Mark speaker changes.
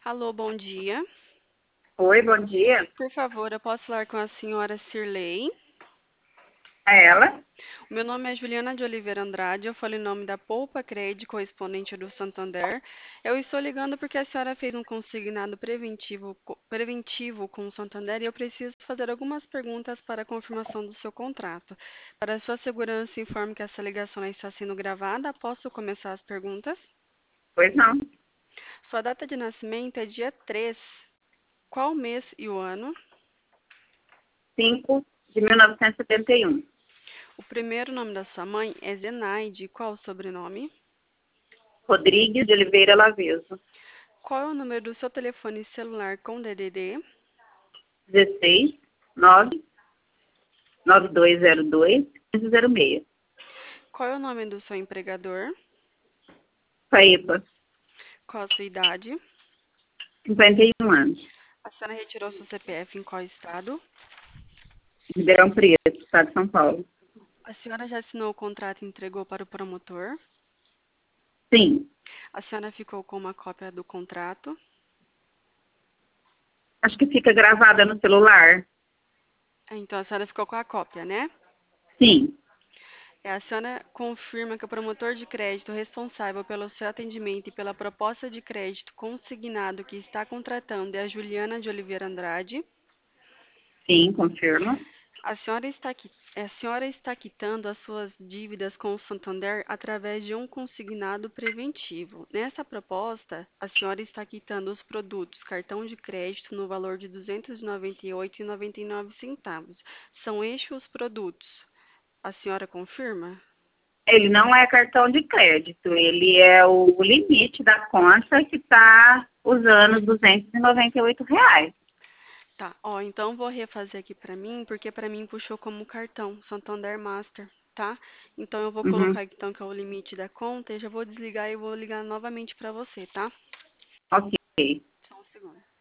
Speaker 1: Alô, bom dia.
Speaker 2: Oi, bom dia.
Speaker 1: Por favor, eu posso falar com a senhora Cirlei?
Speaker 2: É ela?
Speaker 1: O meu nome é Juliana de Oliveira Andrade, eu falo em nome da Poupa Cred, correspondente do Santander. Eu estou ligando porque a senhora fez um consignado preventivo com o Santander e eu preciso fazer algumas perguntas para a confirmação do seu contrato. Para sua segurança, informe que essa ligação está sendo gravada. Posso começar as perguntas?
Speaker 2: Pois não.
Speaker 1: Sua data de nascimento é dia 3. Qual mês e o ano?
Speaker 2: 5 de 1971.
Speaker 1: O primeiro nome da sua mãe é Zenaide. Qual o sobrenome?
Speaker 2: Rodrigues de Oliveira Laveso.
Speaker 1: Qual é o número do seu telefone celular com DDD?
Speaker 2: 16 9 9202 1506.
Speaker 1: Qual é o nome do seu empregador?
Speaker 2: Paíba,
Speaker 1: Qual a sua idade?
Speaker 2: 51 anos.
Speaker 1: A senhora retirou seu CPF em qual estado?
Speaker 2: Ribeirão Preto, estado de São Paulo.
Speaker 1: A senhora já assinou o contrato e entregou para o promotor?
Speaker 2: Sim.
Speaker 1: A senhora ficou com uma cópia do contrato?
Speaker 2: Acho que fica gravada no celular.
Speaker 1: Então a senhora ficou com a cópia, né?
Speaker 2: Sim.
Speaker 1: A senhora confirma que o promotor de crédito responsável pelo seu atendimento e pela proposta de crédito consignado que está contratando é a Juliana de Oliveira Andrade.
Speaker 2: Sim, confirma.
Speaker 1: A senhora está quitando as suas dívidas com o Santander através de um consignado preventivo. Nessa proposta, a senhora está quitando os produtos cartão de crédito no valor de R$ 298,99. São estes os produtos. A senhora confirma?
Speaker 2: Ele não é cartão de crédito, ele é o limite da conta que está usando R$ 298.
Speaker 1: Tá, ó, então vou refazer aqui pra mim, porque pra mim puxou como cartão, Santander Master, tá? Então eu vou
Speaker 2: Uhum.
Speaker 1: colocar então que é o limite da conta e já vou desligar e vou ligar novamente pra você, tá?
Speaker 2: Ok.
Speaker 1: Só um segundo.